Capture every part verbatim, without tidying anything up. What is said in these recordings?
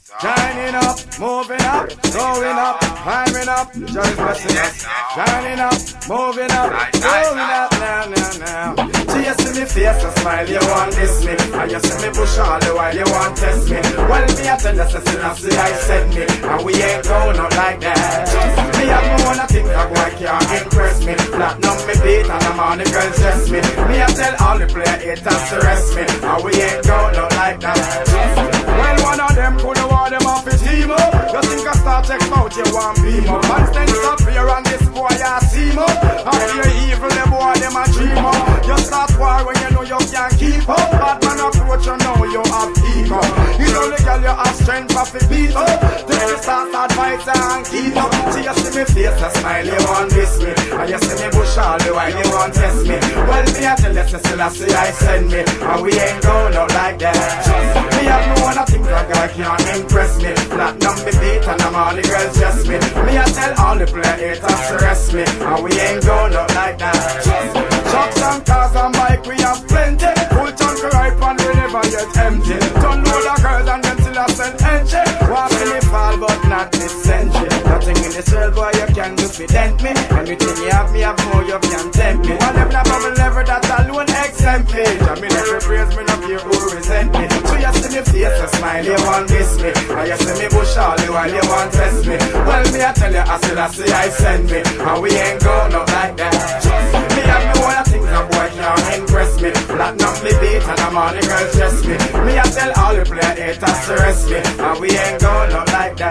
Shining up, moving up, going up, climbing up, just blessing us. Shining up, moving up, going up, now, now, now. So you see me face a smile, you want this me, and you see me push all the while you want test me. Well, me I tell you, so still I see I send me, and we ain't going out like that. Me have no one I think that boy can't impress me. Platinum me beat and I'm on the girls dress me. Me I tell all the player haters to rest me, and we ain't going out like that. Well, one of them could have want them off his team up. You think I start check out, you want beam up. Man stand up here and this boy I see up. And you're evil, the boy them a dream up. You start war when you know you can't keep up. Bad man approach you know you have ego. You know the girl you have strength for the beat up. Take the start advice and keep up. See you see me face a smile, you want this me. And you see me bush all the while you want test me. Well me I tell you still I see I send me. And we ain't going out like that. Me have no one I think that guy can't impress me. Platinum me beat and I'm all the girls dress me. Me I tell all the player haters to rest me. And we ain't going out like that. Trucks and cars and bike we have plenty. Full tank ripe and we never get empty. Don't know the girls and them still a send entry. Walk in the fall but not this century. Nothing in this world boy you can do fi dent me. Anything you have me have more you can tempt me. One level a bubble level that alone exempt me. I mean every praise me not fear who resent me. So you see me face a smile you want this me. And you see me bush all the while you want test me. Well me I tell you I still I see I send me. And we ain't going out like that. Me have me one of things a boy can't impress me. Platinum me beat and I'm on the girls dress me. Me I tell all the player haters to rest me. And we ain't going out like that.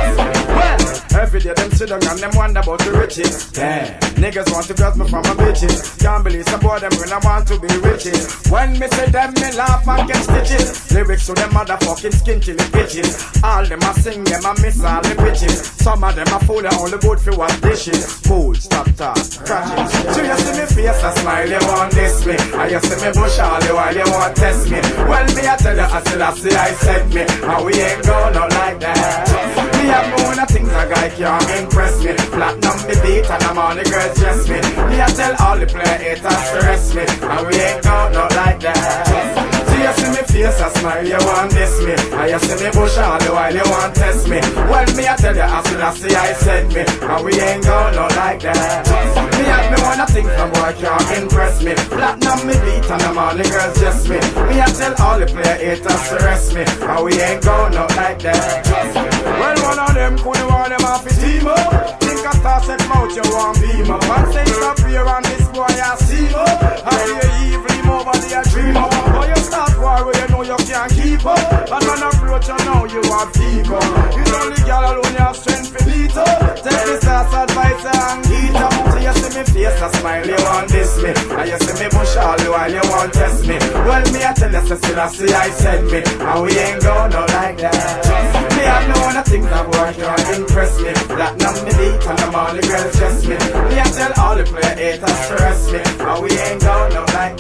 Well, every day them sit down and them wonder about the riches. Damn, niggas want to grab me from my bitches. Can't believe some boy them when I want to be riches. When me say them me laugh and get stitches. Lyrics to them motherfucking skin till the bitches. All them a sing them a miss all the bitches. Some of them a fool and only good for wash dishes. Cool, stop talk, crashes. So you see me face a smile you want this me. And you see me bush all the while you want test me. Well me I tell you I still I see I said me. And we ain't going out like that. Me have no one of things a guy can't impress me. Platinum me beat and I'm on the girls dress me. Me I tell all the player haters to rest me. And we ain't going out like that. See you see me face a smile you want this me. And you see me bush all the while you want test me. Well me I tell you I still I see I said me. And we ain't going out like that. Me have me one of things a boy can't impress me. Platinum me beat and I'm on the girls dress me. Me I tell all the player haters to rest me. And we ain't going out like that. Well one of them could want them off his team up. Think I start set out you want beam up. Man say stop here and this boy I see up. I hear evil him over there dream up. But you start war where you know you can't keep up. And man approach you now you have ego. It's only girl alone you have strength for beat up. Take this ass advice and eat up. So you see me face a smile you want this me. And you see me push all the while you want test me. Well me I tell you so still I see I said me. And we ain't going out like that. Me have no one of things that boy can't impress me. Platinum me beat and I'm all the girls dress me. Me I tell all the player haters to rest me. And we ain't going out like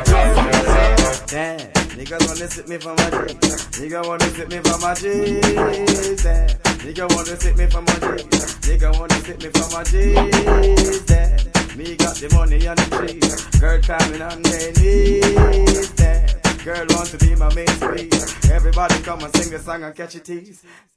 that. Damn, niggas wanna sit me for my G's. Nigga wanna sit me for my G's. Damn, nigga wanna sit me for my G's. Nigga wanna sit me for my G's. Damn, me got the money on the trees. Girl climbing on their knees. Damn, girl want to be my main squeeze. Everybody come and sing the song and catch your tease.